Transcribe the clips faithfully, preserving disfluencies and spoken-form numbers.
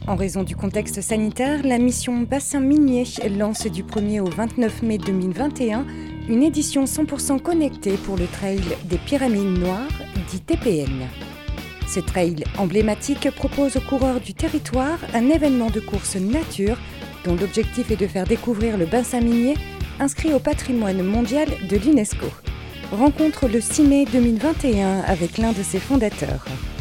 En raison du contexte sanitaire, la mission Bassin Minier lance du premier au vingt-neuf mai deux mille vingt et un une édition cent pour cent connectée pour le Trail des Pyramides Noires, dit T P N. Ce trail emblématique propose aux coureurs du territoire un événement de course nature dont l'objectif est de faire découvrir le bassin minier inscrit au patrimoine mondial de l'UNESCO. Rencontre le six mai deux mille vingt et un avec l'un de ses fondateurs.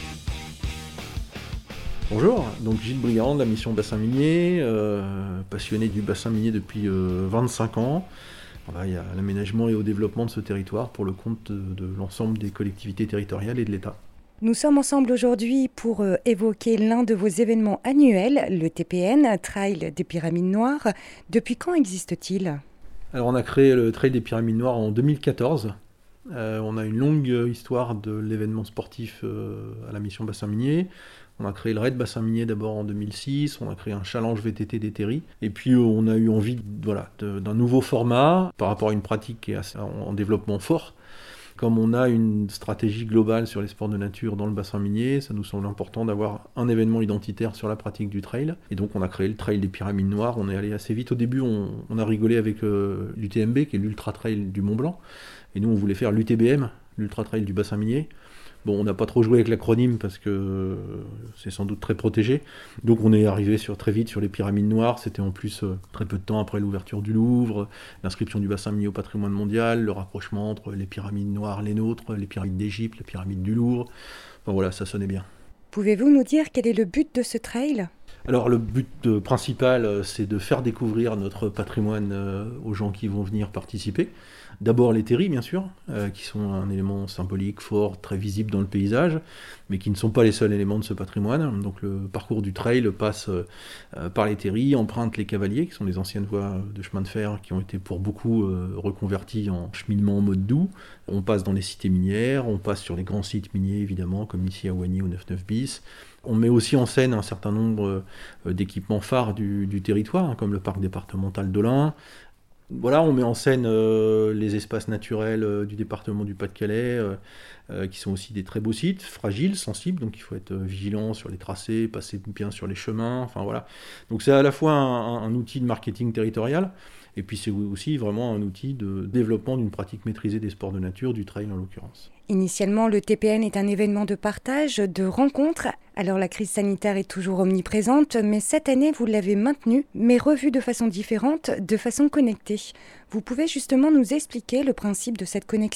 Bonjour, donc Gilles Brigand de la mission Bassin Minier, euh, passionné du bassin minier depuis euh, vingt-cinq ans. On travaille à l'aménagement et au développement de ce territoire pour le compte de, de l'ensemble des collectivités territoriales et de l'État. Nous sommes ensemble aujourd'hui pour euh, évoquer l'un de vos événements annuels, le T P N, Trail des Pyramides Noires. Depuis quand existe-t-il ? Alors on a créé le Trail des Pyramides Noires en deux mille quatorze. Euh, on a une longue histoire de l'événement sportif euh, à la mission Bassin Minier. On a créé le Raid Bassin Minier d'abord en deux mille six, on a créé un challenge V T T des terris, et puis euh, on a eu envie voilà, de, d'un nouveau format par rapport à une pratique qui est assez en, en développement fort. Comme on a une stratégie globale sur les sports de nature dans le bassin minier, ça nous semble important d'avoir un événement identitaire sur la pratique du trail. Et donc on a créé le Trail des Pyramides Noires, on est allé assez vite. Au début, on, on a rigolé avec euh, l'U T M B, qui est l'Ultra Trail du Mont Blanc, et nous on voulait faire l'U T B M, l'Ultra Trail du bassin minier. Bon, on n'a pas trop joué avec l'acronyme parce que c'est sans doute très protégé. Donc on est arrivé sur, très vite sur les Pyramides Noires. C'était en plus euh, très peu de temps après l'ouverture du Louvre, l'inscription du bassin minier au patrimoine mondial, le rapprochement entre les Pyramides Noires, les nôtres, les Pyramides d'Égypte, les Pyramides du Louvre. Enfin voilà, ça sonnait bien. Pouvez-vous nous dire quel est le but de ce trail ? Alors le but euh, principal, euh, c'est de faire découvrir notre patrimoine euh, aux gens qui vont venir participer. D'abord les terris, bien sûr, euh, qui sont un élément symbolique, fort, très visible dans le paysage, mais qui ne sont pas les seuls éléments de ce patrimoine. Donc le parcours du trail passe euh, par les terris, emprunte les cavaliers, qui sont les anciennes voies de chemin de fer, qui ont été pour beaucoup euh, reconverties en cheminement en mode doux. On passe dans les cités minières, on passe sur les grands sites miniers, évidemment, comme ici à Oigny ou neuf neuf bis. On met aussi en scène un certain nombre euh, d'équipements phares du, du territoire, hein, comme le parc départemental de l'Ain. Voilà, on met en scène euh, les espaces naturels euh, du département du Pas-de-Calais, euh, euh, qui sont aussi des très beaux sites, fragiles, sensibles, donc il faut être vigilant sur les tracés, passer bien sur les chemins, enfin voilà. Donc c'est à la fois un, un, un outil de marketing territorial, et puis c'est aussi vraiment un outil de développement d'une pratique maîtrisée des sports de nature, du trail en l'occurrence. Initialement, le T P N est un événement de partage, de rencontres. Alors la crise sanitaire est toujours omniprésente, mais cette année, vous l'avez maintenue, mais revue de façon différente, de façon connectée. Vous pouvez justement nous expliquer le principe de cette connexion ?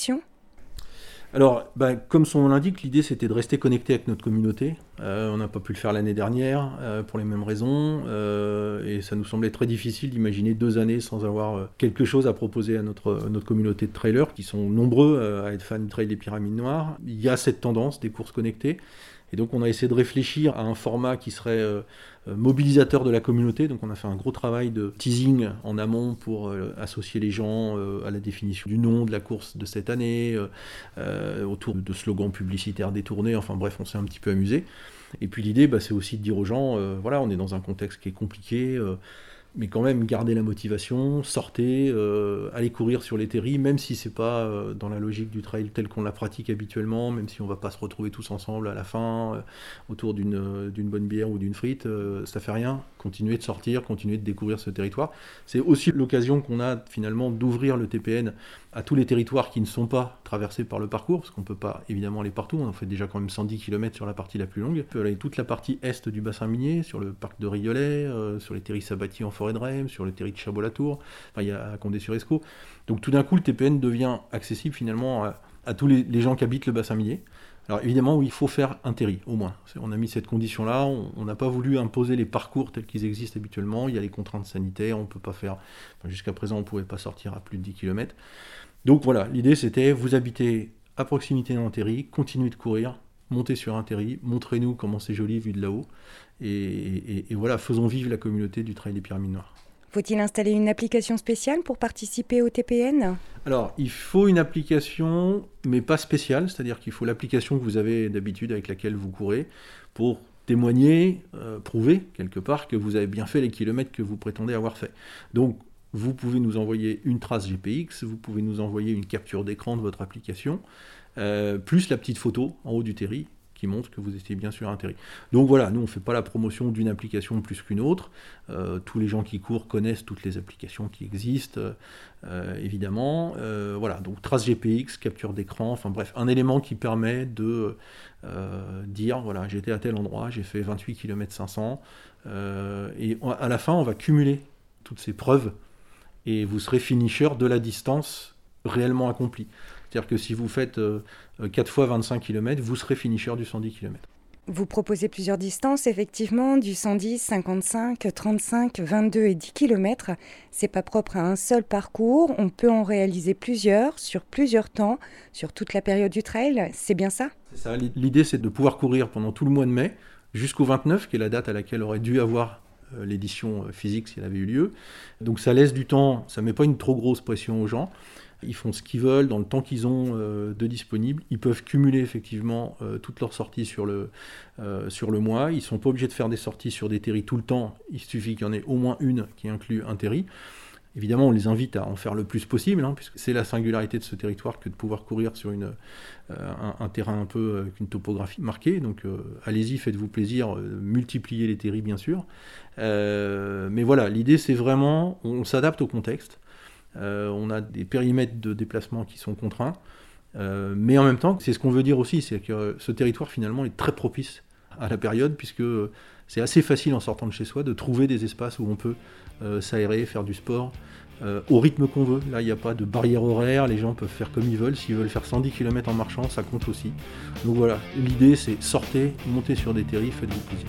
Alors, bah, comme son nom l'indique, l'idée c'était de rester connecté avec notre communauté. Euh, on n'a pas pu le faire l'année dernière euh, pour les mêmes raisons, euh, et ça nous semblait très difficile d'imaginer deux années sans avoir euh, quelque chose à proposer à notre, notre communauté de trailers, qui sont nombreux euh, à être fans du Trail des Pyramides Noires. Il y a cette tendance des courses connectées. Et donc on a essayé de réfléchir à un format qui serait euh, mobilisateur de la communauté. Donc on a fait un gros travail de teasing en amont pour euh, associer les gens euh, à la définition du nom de la course de cette année, euh, euh, autour de slogans publicitaires détournés. Enfin bref, on s'est un petit peu amusé. Et puis l'idée, bah, c'est aussi de dire aux gens, euh, voilà, on est dans un contexte qui est compliqué, euh, mais quand même garder la motivation, sortez, euh, allez courir sur les terris, même si c'est pas euh, dans la logique du trail tel qu'on la pratique habituellement, même si on va pas se retrouver tous ensemble à la fin euh, autour d'une, euh, d'une bonne bière ou d'une frite, euh, ça fait rien. Continuez de sortir, continuez de découvrir ce territoire. C'est aussi l'occasion qu'on a finalement d'ouvrir le T P N à tous les territoires qui ne sont pas traversés par le parcours, parce qu'on ne peut pas évidemment aller partout, on en fait déjà quand même cent dix kilomètres sur la partie la plus longue. On peut aller toute la partie est du bassin minier, sur le parc de Riolet, euh, sur les terris sabatiers en forêt de Rème, sur le terri de Chabot-la-Tour, enfin il y a à Condé-sur-Escaut. Donc tout d'un coup le T P N devient accessible finalement à, à tous les, les gens qui habitent le bassin minier. Alors évidemment, oui, il faut faire un terri, au moins. On a mis cette condition-là, on n'a pas voulu imposer les parcours tels qu'ils existent habituellement, il y a les contraintes sanitaires, on peut pas faire, enfin, jusqu'à présent on ne pouvait pas sortir à plus de dix kilomètres. Donc voilà, l'idée c'était, vous habitez à proximité d'un terri, continuez de courir, montez sur un terri, montrez-nous comment c'est joli vu de là-haut, et, et, et voilà, faisons vivre la communauté du Trail des Pyramides Noires. Faut-il installer une application spéciale pour participer au T P N ? Alors, il faut une application, mais pas spéciale, c'est-à-dire qu'il faut l'application que vous avez d'habitude avec laquelle vous courez pour témoigner, euh, prouver quelque part que vous avez bien fait les kilomètres que vous prétendez avoir fait. Donc, vous pouvez nous envoyer une trace G P X, vous pouvez nous envoyer une capture d'écran de votre application, euh, plus la petite photo en haut du terri, qui montre que vous étiez bien sur un terri. Donc voilà, nous on ne fait pas la promotion d'une application plus qu'une autre. Euh, tous les gens qui courent connaissent toutes les applications qui existent, euh, évidemment. Euh, voilà, donc trace G P X, capture d'écran, enfin bref, un élément qui permet de euh, dire, voilà, j'étais à tel endroit, j'ai fait vingt-huit kilomètres cinq cents, euh, et à la fin on va cumuler toutes ces preuves, et vous serez finisher de la distance réellement accomplie. C'est-à-dire que si vous faites euh, quatre fois vingt-cinq kilomètres, vous serez finisher du cent dix kilomètres. Vous proposez plusieurs distances, effectivement, du cent dix, cinquante-cinq, trente-cinq, vingt-deux et dix kilomètres. C'est pas propre à un seul parcours, on peut en réaliser plusieurs, sur plusieurs temps, sur toute la période du trail, c'est bien ça ? C'est ça, l'idée c'est de pouvoir courir pendant tout le mois de mai, jusqu'au vingt-neuf, qui est la date à laquelle aurait dû avoir l'édition physique si elle avait eu lieu. Donc ça laisse du temps, ça ne met pas une trop grosse pression aux gens. Ils font ce qu'ils veulent dans le temps qu'ils ont euh, de disponible. Ils peuvent cumuler effectivement euh, toutes leurs sorties sur le, euh, sur le mois. Ils ne sont pas obligés de faire des sorties sur des terris tout le temps. Il suffit qu'il y en ait au moins une qui inclut un terri. Évidemment, on les invite à en faire le plus possible, hein, puisque c'est la singularité de ce territoire que de pouvoir courir sur une, euh, un, un terrain un peu avec une topographie marquée. Donc euh, allez-y, faites-vous plaisir, euh, multipliez les terris bien sûr. Euh, mais voilà, l'idée c'est vraiment, on, on s'adapte au contexte. Euh, on a des périmètres de déplacement qui sont contraints, euh, mais en même temps, c'est ce qu'on veut dire aussi, c'est que ce territoire finalement est très propice à la période, puisque c'est assez facile en sortant de chez soi de trouver des espaces où on peut euh, s'aérer, faire du sport, euh, au rythme qu'on veut. Là, il n'y a pas de barrière horaire, les gens peuvent faire comme ils veulent. S'ils veulent faire cent dix kilomètres en marchant, ça compte aussi. Donc voilà, l'idée c'est sortez, montez sur des terris, faites-vous plaisir.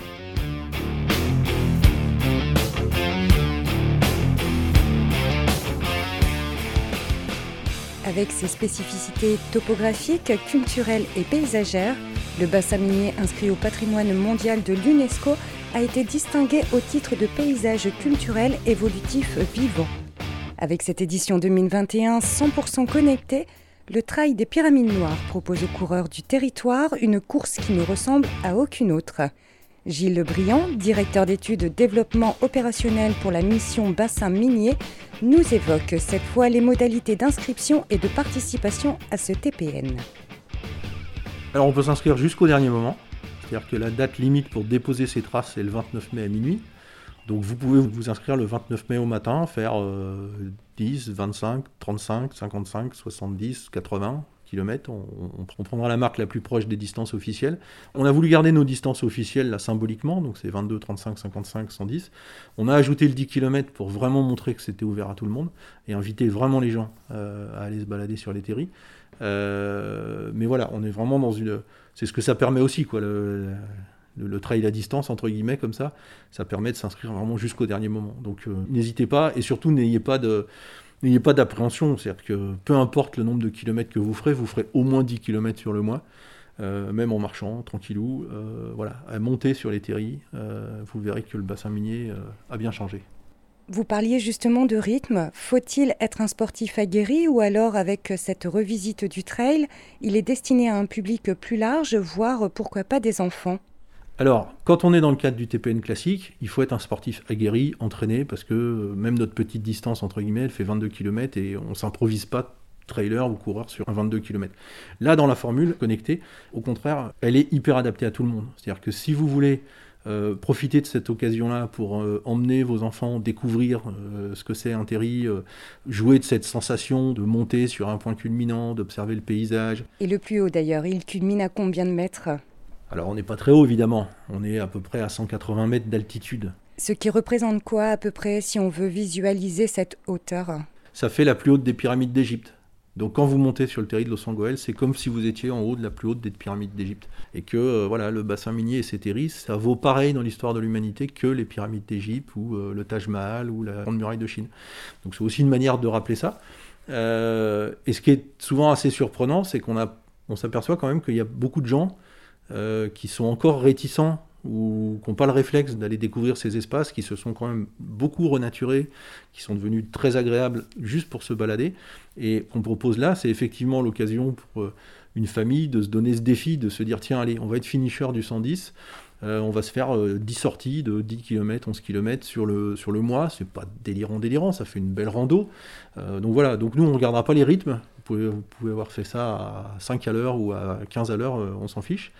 Avec ses spécificités topographiques, culturelles et paysagères, le bassin minier inscrit au patrimoine mondial de l'UNESCO a été distingué au titre de paysage culturel évolutif vivant. Avec cette édition deux mille vingt et un cent pour cent connectée, le Trail des Pyramides Noires propose aux coureurs du territoire une course qui ne ressemble à aucune autre. Gilles Briand, directeur d'études développement opérationnel pour la mission bassin minier, nous évoque cette fois les modalités d'inscription et de participation à ce T P N. Alors on peut s'inscrire jusqu'au dernier moment, c'est-à-dire que la date limite pour déposer ses traces c'est le vingt-neuf mai à minuit. Donc vous pouvez vous inscrire le vingt-neuf mai au matin, faire euh, dix, vingt-cinq, trente-cinq, cinquante-cinq, soixante-dix, quatre-vingts kilomètres. On, on, on prendra la marque la plus proche des distances officielles. On a voulu garder nos distances officielles là symboliquement, donc c'est vingt-deux, trente-cinq, cinquante-cinq, cent dix. On a ajouté le dix kilomètres pour vraiment montrer que c'était ouvert à tout le monde et inviter vraiment les gens euh, à aller se balader sur les terris. Euh, mais voilà, on est vraiment dans une... C'est ce que ça permet aussi, quoi, le... Le, le trail à distance, entre guillemets, comme ça, ça permet de s'inscrire vraiment jusqu'au dernier moment. Donc euh, n'hésitez pas, et surtout n'ayez pas de, n'ayez pas d'appréhension. C'est-à-dire que peu importe le nombre de kilomètres que vous ferez, vous ferez au moins dix kilomètres sur le mois, euh, même en marchant, tranquillou. Euh, voilà, à monter sur les terris, euh, vous verrez que le bassin minier euh, a bien changé. Vous parliez justement de rythme. Faut-il être un sportif aguerri ou alors avec cette revisite du trail, il est destiné à un public plus large, voire pourquoi pas des enfants ? Alors, quand on est dans le cadre du T P N classique, il faut être un sportif aguerri, entraîné, parce que même notre petite distance, entre guillemets, elle fait vingt-deux kilomètres et on ne s'improvise pas trailer ou coureur sur un vingt-deux kilomètres. Là, dans la formule connectée, au contraire, elle est hyper adaptée à tout le monde. C'est-à-dire que si vous voulez euh, profiter de cette occasion-là pour euh, emmener vos enfants découvrir euh, ce que c'est un terri, euh, jouer de cette sensation de monter sur un point culminant, d'observer le paysage. Et le plus haut d'ailleurs, il culmine à combien de mètres ? Alors on n'est pas très haut évidemment, on est à peu près à cent quatre-vingts mètres d'altitude. Ce qui représente quoi à peu près si on veut visualiser cette hauteur ? Ça fait la plus haute des pyramides d'Égypte. Donc quand vous montez sur le terri de Los Angeles, c'est comme si vous étiez en haut de la plus haute des pyramides d'Égypte. Et que euh, voilà, le bassin minier et ses terris, ça vaut pareil dans l'histoire de l'humanité que les pyramides d'Égypte ou euh, le Taj Mahal ou la Grande Muraille de Chine. Donc c'est aussi une manière de rappeler ça. Euh, et ce qui est souvent assez surprenant, c'est qu'on a, on s'aperçoit quand même qu'il y a beaucoup de gens Euh, qui sont encore réticents ou qui n'ont pas le réflexe d'aller découvrir ces espaces, qui se sont quand même beaucoup renaturés, qui sont devenus très agréables juste pour se balader. Et qu'on propose là, c'est effectivement l'occasion pour euh, une famille de se donner ce défi, de se dire tiens, allez, on va être finisher du cent dix, euh, on va se faire euh, dix sorties de dix kilomètres, onze kilomètres sur le, sur le mois. C'est pas délirant, délirant, ça fait une belle rando. Euh, donc voilà, donc nous, on ne regardera pas les rythmes. Vous pouvez, vous pouvez avoir fait ça à cinq à l'heure ou à quinze à l'heure, euh, on s'en fiche.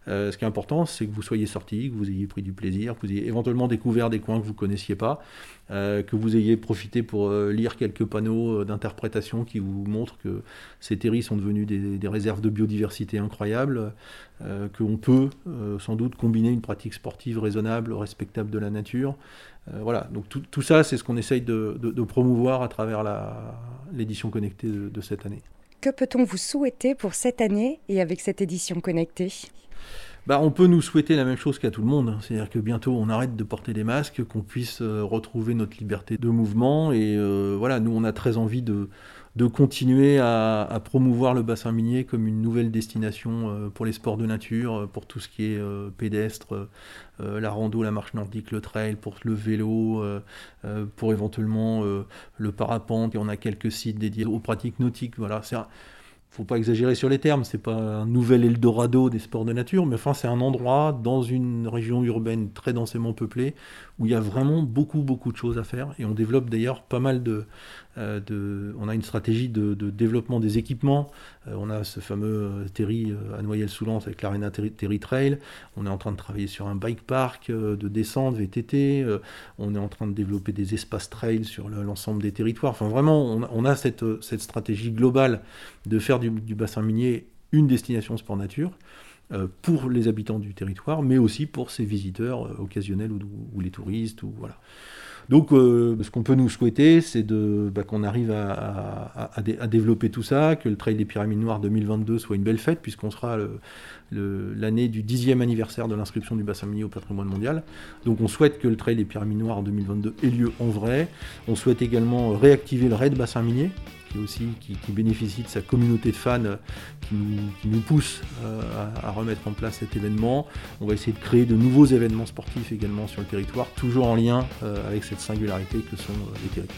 Euh, ce qui est important, c'est que vous soyez sortis, que vous ayez pris du plaisir, que vous ayez éventuellement découvert des coins que vous ne connaissiez pas, euh, que vous ayez profité pour euh, lire quelques panneaux euh, d'interprétation qui vous montrent que ces terris sont devenus des, des réserves de biodiversité incroyables, euh, qu'on peut euh, sans doute combiner une pratique sportive raisonnable, respectable de la nature. Euh, voilà, donc tout, tout ça, c'est ce qu'on essaye de, de, de promouvoir à travers la, l'édition connectée de, de cette année. Que peut-on vous souhaiter pour cette année et avec cette édition connectée ? Bah, on peut nous souhaiter la même chose qu'à tout le monde, c'est-à-dire que bientôt on arrête de porter des masques, qu'on puisse euh, retrouver notre liberté de mouvement, et euh, voilà, nous on a très envie de, de continuer à, à promouvoir le bassin minier comme une nouvelle destination euh, pour les sports de nature, pour tout ce qui est euh, pédestre, euh, la rando, la marche nordique, le trail, pour le vélo, euh, euh, pour éventuellement euh, le parapente, et on a quelques sites dédiés aux pratiques nautiques, voilà, c'est un, faut pas exagérer sur les termes, c'est pas un nouvel Eldorado des sports de nature, mais enfin c'est un endroit dans une région urbaine très densément peuplée où il y a vraiment beaucoup beaucoup de choses à faire, et on développe d'ailleurs pas mal de, euh, de on a une stratégie de, de développement des équipements. Euh, on a ce fameux terri à Noyelles-sous-Lens avec l'Arena Terri Trail, on est en train de travailler sur un bike park euh, de descente V T T, euh, on est en train de développer des espaces trail sur le, l'ensemble des territoires, enfin vraiment on a, on a cette, cette stratégie globale de faire du, du bassin minier une destination sport nature, euh, pour les habitants du territoire, mais aussi pour ces visiteurs euh, occasionnels ou, ou les touristes. Ou, voilà. Donc euh, ce qu'on peut nous souhaiter, c'est de, bah, qu'on arrive à, à, à, dé- à développer tout ça, que le Trail des Pyramides Noires deux mille vingt-deux soit une belle fête, puisqu'on sera le, le, l'année du dixième anniversaire de l'inscription du bassin minier au patrimoine mondial. Donc on souhaite que le Trail des Pyramides Noires en deux mille vingt-deux ait lieu en vrai. On souhaite également réactiver le raid bassin minier, qui, aussi, qui, qui bénéficie de sa communauté de fans euh, qui, nous, qui nous pousse euh, à, à remettre en place cet événement. On va essayer de créer de nouveaux événements sportifs également sur le territoire, toujours en lien euh, avec cette singularité que sont euh, les territoires.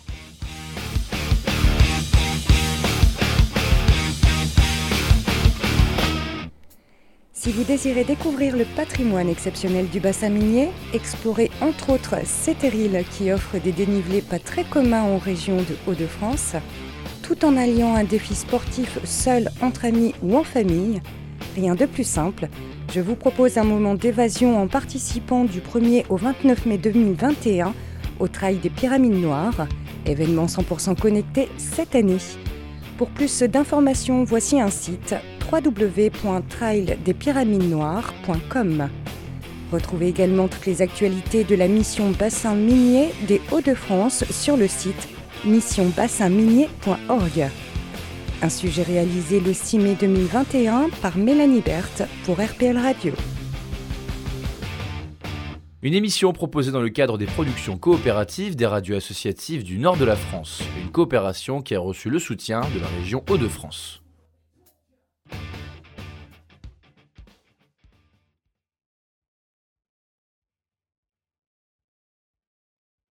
Si vous désirez découvrir le patrimoine exceptionnel du bassin minier, explorer entre autres ces terrils qui offrent des dénivelés pas très communs en région de Hauts-de-France, tout en alliant un défi sportif seul, entre amis ou en famille, rien de plus simple, je vous propose un moment d'évasion en participant du premier au vingt-neuf mai deux mille vingt et un au Trail des Pyramides Noires, événement cent pour cent connecté cette année. Pour plus d'informations, voici un site w w w point trail des pyramides noires point com. Retrouvez également toutes les actualités de la mission bassin minier des Hauts-de-France sur le site mission bassin minier point org. Un sujet réalisé le six mai deux mille vingt et un par Mélanie Berthe pour R P L Radio. Une émission proposée dans le cadre des productions coopératives des radios associatives du nord de la France, une coopération qui a reçu le soutien de la région Hauts-de-France.